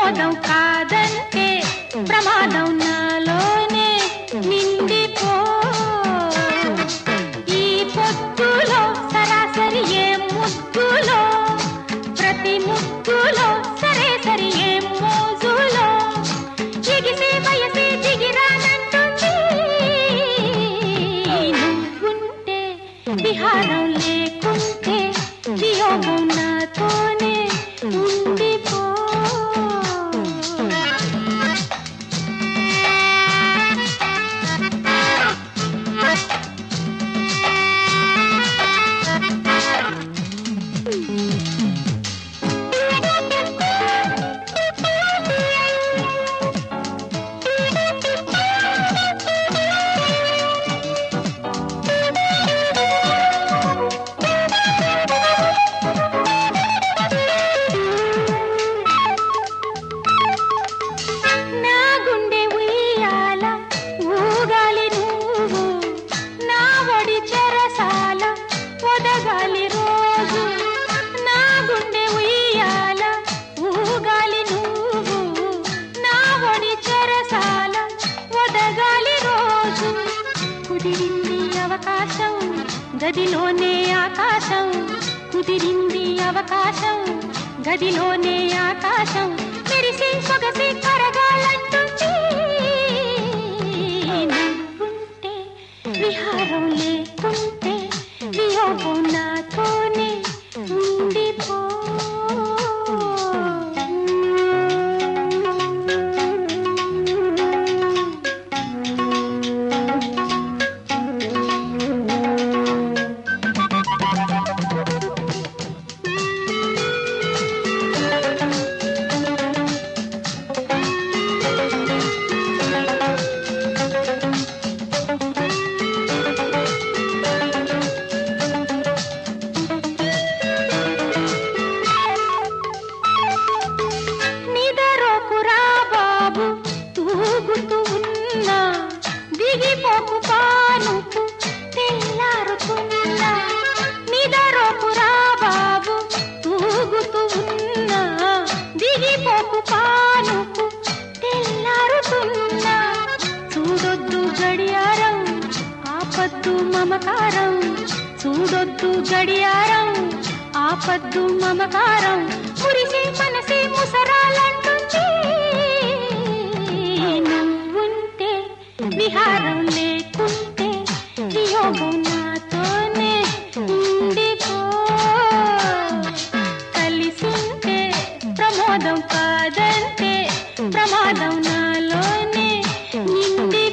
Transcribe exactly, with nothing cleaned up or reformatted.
ప్రమోదం కాదంటే ప్రమాదం నాలోనే నిండిపో. ఈ పొద్దులో సరాసరి ఏ ముద్దులో, ప్రతి ముద్దులో సరే సరి ఏ మోజులో, ఎగిసే వయసే దిగిరానంటుంది. నువ్వుంటే విహారం లేకుంటే వియోగం నాతోనే ఉండిపో. కుదిరింది అవకాశం గదిలోనే ఆకాశం, కుదిరింది అవకాశం గదిలోనే ఆకాశం, మెరిసే సొగసే కరగాలంటుంది. నువ్వుంటే విహారం లేకుంటే వియోగం నాతోనే ఉండిపో. దిగిపోకు పానుకు తెల్లారుతున్నా, నిదరోకురా బాబు తూగుతూ ఉన్నా. దిగిపోకు పానుకు తెల్లారుతున్నా. చూడొద్దు గడియారం ఆపద్దు మమకారం, చూడొద్దు గడియారం ఆపద్దు మమకారం, మురిసే మనసే ముసరాలంటుంది. నువ్వుంటే విహారం లేకుంటే వియోగం నాతోనే ఉండిపో. కలిసుంటే ప్రమోదం కాదంటే ప్రమాదం నాలోనే నిండి